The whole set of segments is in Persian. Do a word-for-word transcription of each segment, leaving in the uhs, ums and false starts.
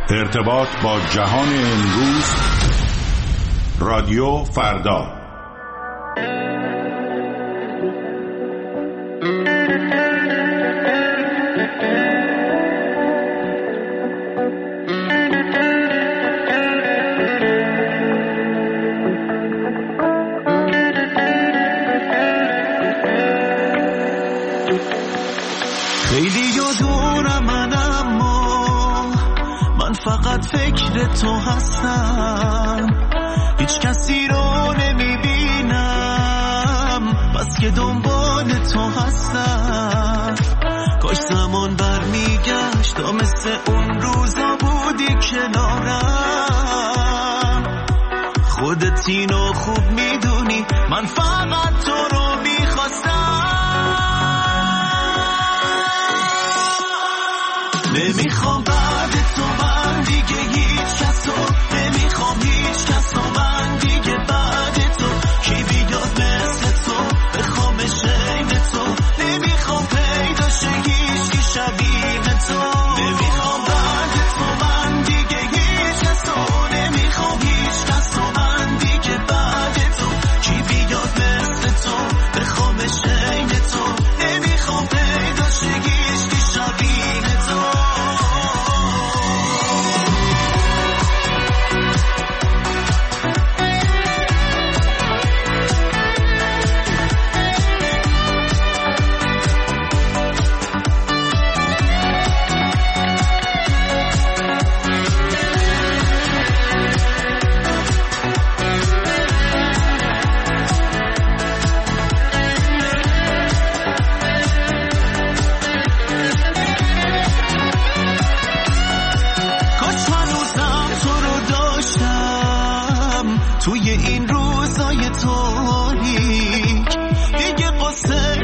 ارتباط با جهان امروز، رادیو فردا. فقط فکر تو هستم، هیچ کسی رو نمیبینم بس که دنبال تو هستم. کاش زمان برمیگشت تا مثل اون روزا بودی کنارم. خودت اینو خوب میدونی من فقط تو رو میخواستم. نمیخوام بعد تو من دیگه هیچ کس رو، نمیخوام هیچ کس رو من دیگه بعد تو. کی بیاد مثل تو بخوام شین تو، نمیخوام پیدا شه هیچ کی شبیه تو. نمیخوام بعد تو من دیگه هیچ کس رو، نمیخوام هیچ کس رو من دیگه بعد تو. کی بیاد مثل تو بخوام شین تو، نمیخوام پیدا شه هیچ کی شبیه تو. توی این روزای تاریک دیگه قصه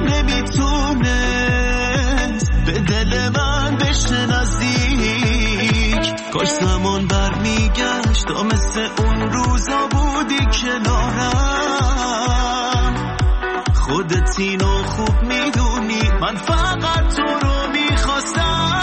نمیتونست به دل من بشه نزدیک. کاش زمان برمیگشت تا مثل اون روزا بودی کنارم. خودت اینو خوب میدونی من فقط تو رو میخواستم.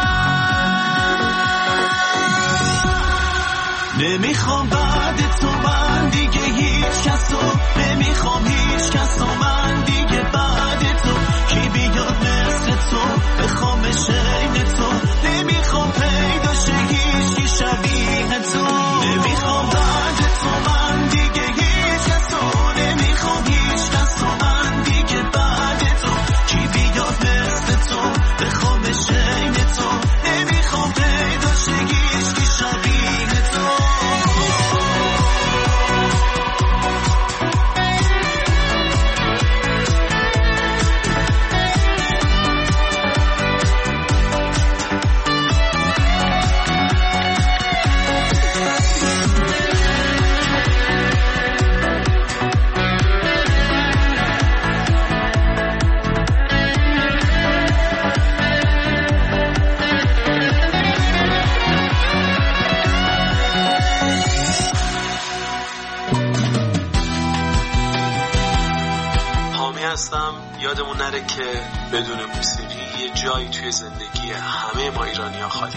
نمیخوام بعد تو من دیگه هیچ کس رو، نمیخوام هیچ کس رو من دیگه بعد تو. کی بیاد مثل تو بخوام شین تو، نمیخوام پیدا شه هیچ کی شبیه تو. نمیخوام بعد تو من دیگه هیچ کس رو، نمیخوام هیچ کس رو من دیگه بعد تو. کی بیاد مثل تو بخوام شین تو، نمیخوام پیدا شه هیچ کی شبیه تو. یادمون نره که بدون موسیقی یه جایی توی زندگی همه ما ایرانی‌ها خالی.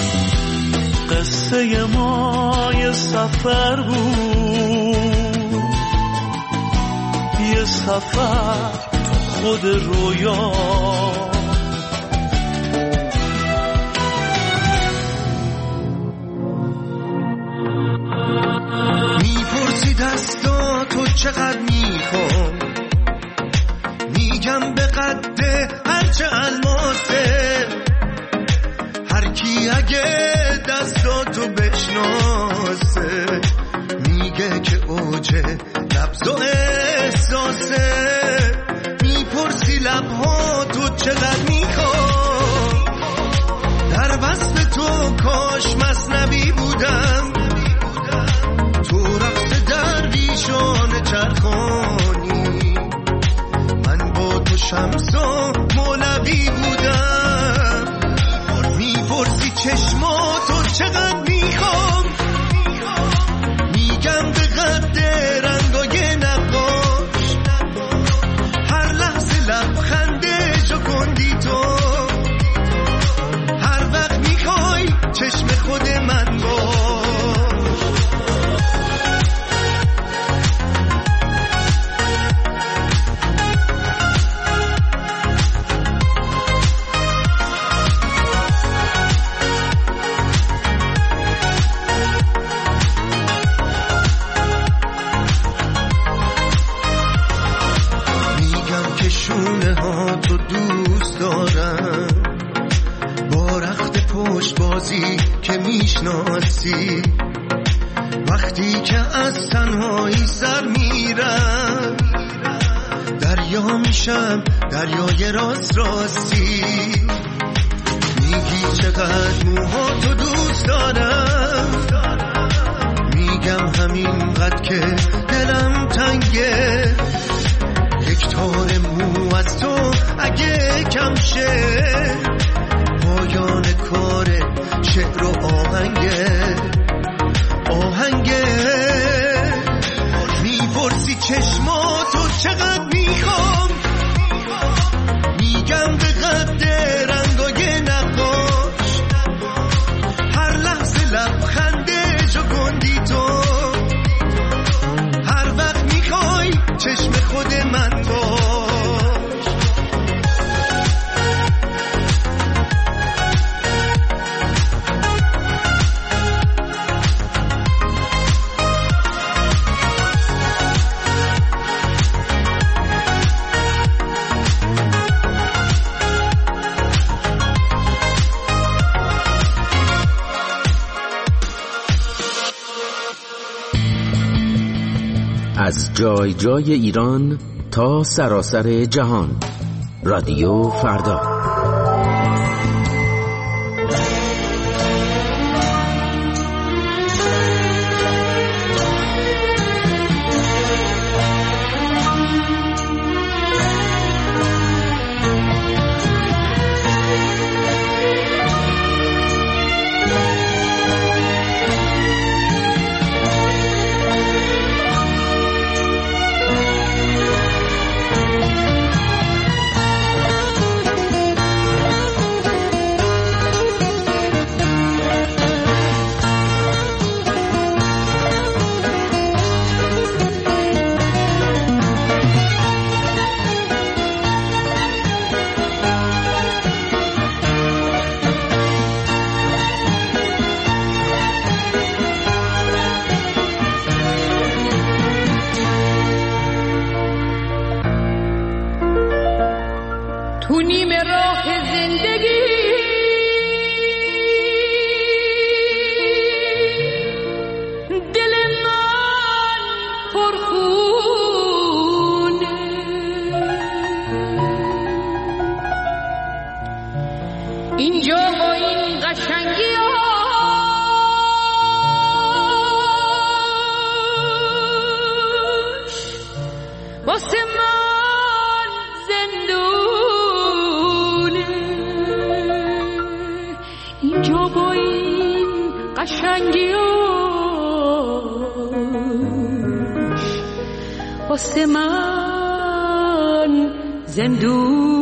قصه ما یه سفر بود، یه سفر تو خود رویا. میپرسی دستا تو چقدر میخوام، میگم به قده هرچه الماسه. هر کی اگه دستاتو بشناسه میگه که اوجه لبز و احساسه. میپرسی لبها تو چقدر میخوام، در وصف تو کاش مثنوی بودم. تو رقص درویشان چرخانی، من با تو شمس و مولوی بودم. میپرسی چشماتو چقدر میخوام، میگم به قد رنگای نقاش. هر لحظه لبخنده جو کندی تو، هر وقت میخوای چشم خود من رازی که میشناسی. وقتی که از تنهایی سر میرم دریا میشم، دریای راست راستی. میگی چقدر موهاتو دوست دارم، میگم همینقدر که دلم تنگه. یک تار مو از تو اگه کم شه پایان کار شعر و آهنگه آهنگه. میپرسی چشماتو چقدر میخوام، میگم به قد رنگای نقاش. هر لحظه لبخنده جو گندی تو، هر وقت میخوای چشم خود من باش. از جای جای ایران تا سراسر جهان، رادیو فردا. تو نیمه راه زندگی دل من پرخونه، اینجا با این قشنگی هاش واسه من زندونه. اینجا با این قشنگیاش واسه من زندون.